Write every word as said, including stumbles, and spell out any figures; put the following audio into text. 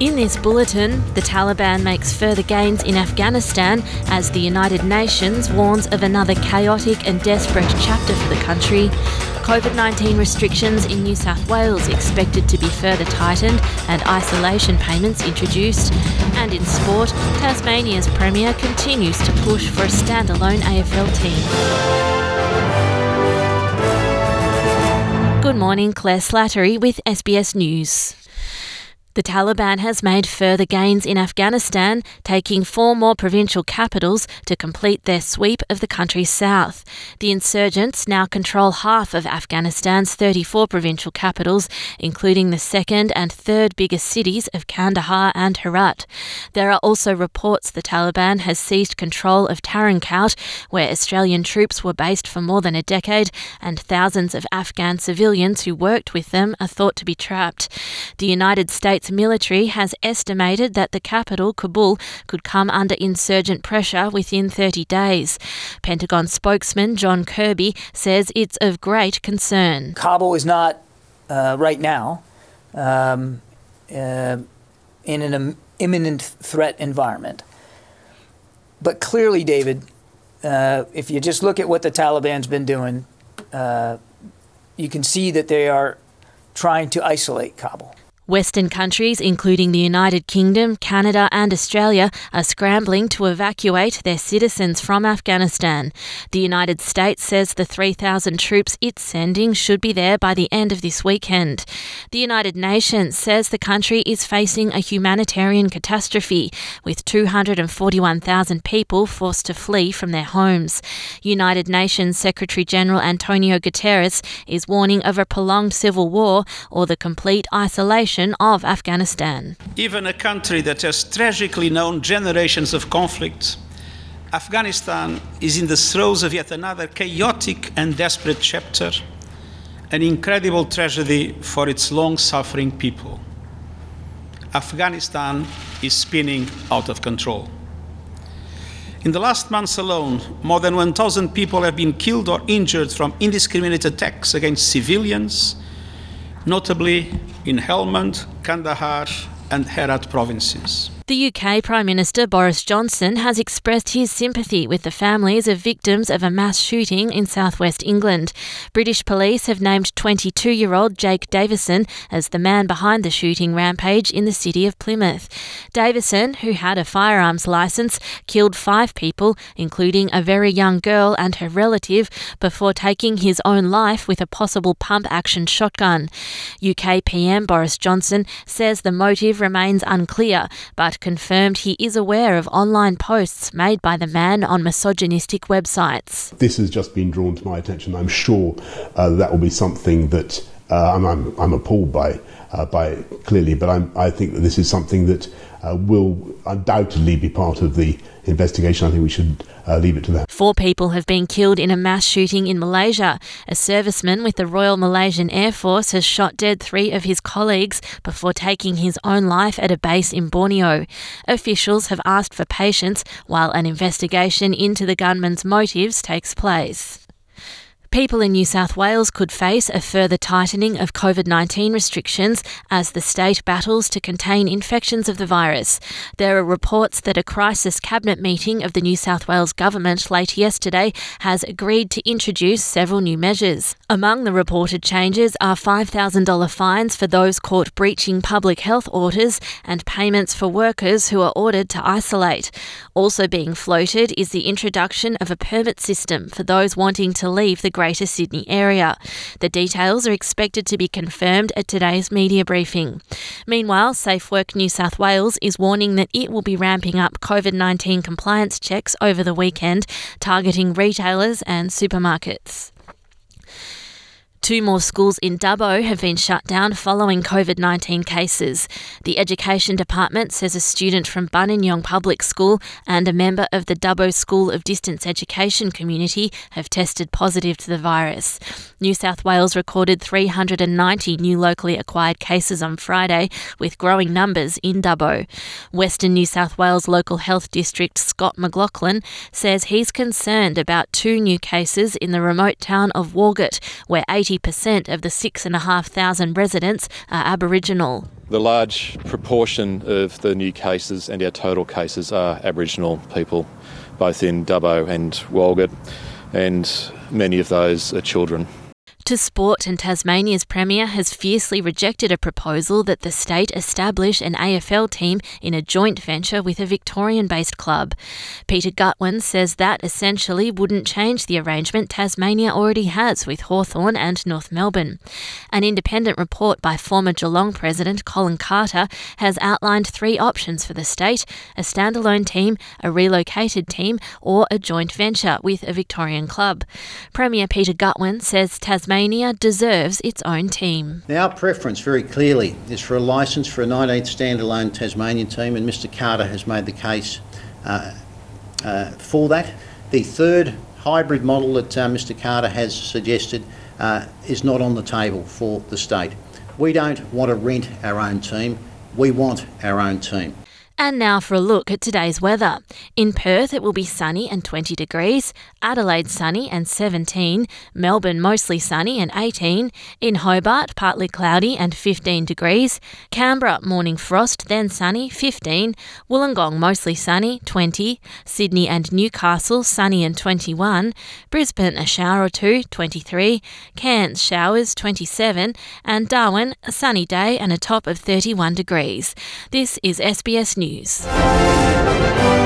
In this bulletin, the Taliban makes further gains in Afghanistan as the United Nations warns of another chaotic and desperate chapter for the country. COVID nineteen restrictions in New South Wales expected to be further tightened and isolation payments introduced. And in sport, Tasmania's Premier continues to push for a standalone A F L team. Good morning, Claire Slattery with S B S News. The Taliban has made further gains in Afghanistan, taking four more provincial capitals to complete their sweep of the country's south. The insurgents now control half of Afghanistan's thirty-four provincial capitals, including the second and third biggest cities of Kandahar and Herat. There are also reports the Taliban has seized control of Tarin-Kaut, where Australian troops were based for more than a decade, and thousands of Afghan civilians who worked with them are thought to be trapped. The United States military has estimated that the capital, Kabul, could come under insurgent pressure within thirty days. Pentagon spokesman John Kirby says it's of great concern. Kabul is not, uh, right now, um, uh, in an im- imminent threat environment. But clearly, David, uh, if you just look at what the Taliban's been doing, uh, you can see that they are trying to isolate Kabul. Western countries, including the United Kingdom, Canada and Australia, are scrambling to evacuate their citizens from Afghanistan. The United States says the three thousand troops it's sending should be there by the end of this weekend. The United Nations says the country is facing a humanitarian catastrophe, with two hundred forty-one thousand people forced to flee from their homes. United Nations Secretary-General Antonio Guterres is warning of a prolonged civil war or the complete isolation of Afghanistan. Even a country that has tragically known generations of conflict, Afghanistan is in the throes of yet another chaotic and desperate chapter, an incredible tragedy for its long-suffering people. Afghanistan is spinning out of control. In the last months alone, more than one thousand people have been killed or injured from indiscriminate attacks against civilians, notably in Helmand, Kandahar and Herat provinces. The U K Prime Minister Boris Johnson has expressed his sympathy with the families of victims of a mass shooting in southwest England. British police have named twenty-two-year-old Jake Davison as the man behind the shooting rampage in the city of Plymouth. Davison, who had a firearms licence, killed five people, including a very young girl and her relative, before taking his own life with a possible pump-action shotgun. U K P M Boris Johnson says the motive remains unclear, but confirmed he is aware of online posts made by the man on misogynistic websites. This has just been drawn to my attention. I'm sure uh, that will be something that uh, I'm, I'm, I'm appalled by, uh, by it, clearly, but I'm, I think that this is something that uh, will undoubtedly be part of the investigation. I think we should uh, leave it to that. Four people have been killed in a mass shooting in Malaysia. A serviceman with the Royal Malaysian Air Force has shot dead three of his colleagues before taking his own life at a base in Borneo. Officials have asked for patience while an investigation into the gunman's motives takes place. People in New South Wales could face a further tightening of COVID nineteen restrictions as the state battles to contain infections of the virus. There are reports that a crisis cabinet meeting of the New South Wales government late yesterday has agreed to introduce several new measures. Among the reported changes are five thousand dollars fines for those caught breaching public health orders and payments for workers who are ordered to isolate. Also being floated is the introduction of a permit system for those wanting to leave the Greater Sydney area. The details are expected to be confirmed at today's media briefing. Meanwhile, SafeWork New South Wales is warning that it will be ramping up COVID nineteen compliance checks over the weekend, targeting retailers and supermarkets. Two more schools in Dubbo have been shut down following COVID nineteen cases. The Education Department says a student from Buninyong Public School and a member of the Dubbo School of Distance Education community have tested positive to the virus. New South Wales recorded three hundred ninety new locally acquired cases on Friday, with growing numbers in Dubbo. Western New South Wales Local Health District Scott McLaughlin says he's concerned about two new cases in the remote town of Walgett, where eighty percent of the six thousand five hundred residents are Aboriginal. The large proportion of the new cases and our total cases are Aboriginal people, both in Dubbo and Walgett, and many of those are children. To sport, and Tasmania's Premier has fiercely rejected a proposal that the state establish an A F L team in a joint venture with a Victorian-based club. Peter Gutwein says that essentially wouldn't change the arrangement Tasmania already has with Hawthorn and North Melbourne. An independent report by former Geelong President Colin Carter has outlined three options for the state: a standalone team, a relocated team, or a joint venture with a Victorian club. Premier Peter Gutwein says Tasmania Tasmania deserves its own team. Now, our preference very clearly is for a licence for a nineteenth standalone Tasmanian team, and Mr Carter has made the case uh, uh, for that. The third hybrid model that uh, Mr Carter has suggested uh, is not on the table for the state. We don't want to rent our own team, we want our own team. And now for a look at today's weather. In Perth, it will be sunny and twenty degrees. Adelaide, sunny and seventeen. Melbourne, mostly sunny and eighteen. In Hobart, partly cloudy and fifteen degrees. Canberra, morning frost, then sunny, fifteen. Wollongong, mostly sunny, twenty. Sydney and Newcastle, sunny and twenty-one. Brisbane, a shower or two, twenty-three. Cairns, showers, twenty-seven. And Darwin, a sunny day and a top of thirty-one degrees. This is S B S News. News.